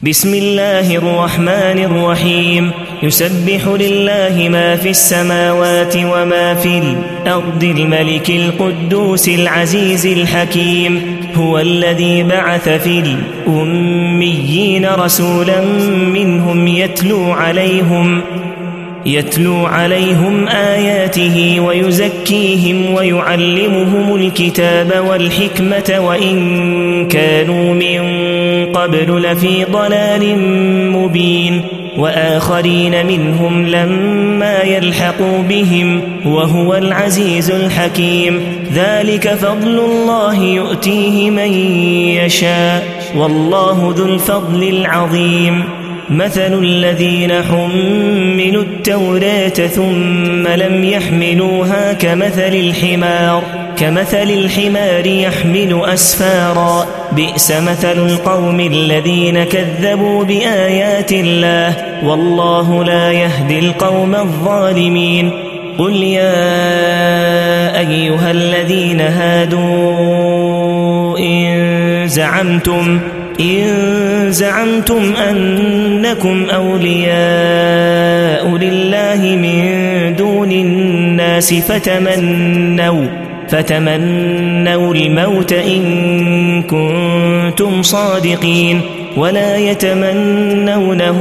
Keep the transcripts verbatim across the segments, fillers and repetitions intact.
بسم الله الرحمن الرحيم يسبح لله ما في السماوات وما في الأرض الملك القدوس العزيز الحكيم هو الذي بعث في الأميين رسولا منهم يتلو عليهم يتلو عليهم آياته ويزكيهم ويعلمهم الكتاب والحكمة وإن كانوا من قبل لفي ضلال مبين وآخرين منهم لما يلحقوا بهم وهو العزيز الحكيم ذلك فضل الله يؤتيه من يشاء والله ذو الفضل العظيم مثل الذين حملوا التوراة ثم لم يحملوها كمثل الحمار كمثل الحمار يحمل أسفارا بئس مثل القوم الذين كذبوا بآيات الله والله لا يهدي القوم الظالمين قل يا أيها الذين هادوا إن زعمتم إن زعمتم أنكم أولياء لله من دون الناس فتمنوا فتمنوا الموت إن كنتم صادقين ولا يتمنونه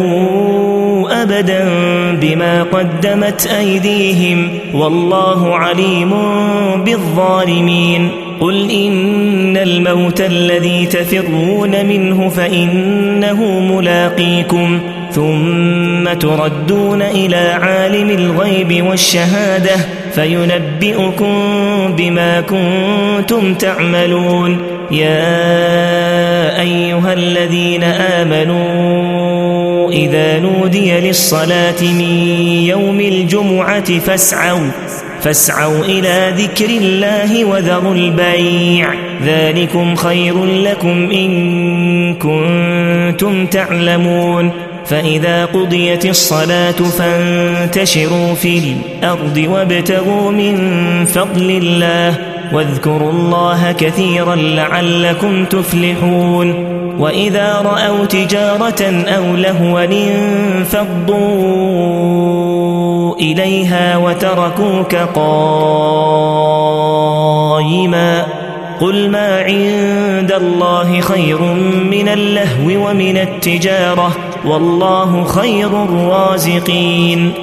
أبدا بما قدمت أيديهم والله عليم بالظالمين قل إن الموت الذي تفرون منه فإنه ملاقيكم ثم تردون إلى عالم الغيب والشهادة فينبئكم بما كنتم تعملون يا أيها الذين آمنوا إذا نودي للصلاة من يوم الجمعة فاسعوا فاسعوا إلى ذكر الله وذروا البيع ذلكم خير لكم إن كنتم تعلمون فإذا قضيت الصلاة فانتشروا في الأرض وابتغوا من فضل الله واذكروا الله كثيرا لعلكم تفلحون وإذا رأوا تجارة أو لهوا انفضوا إليها وتركوك قائما قل ما عند الله خير من اللهو ومن التجارة والله خير الرازقين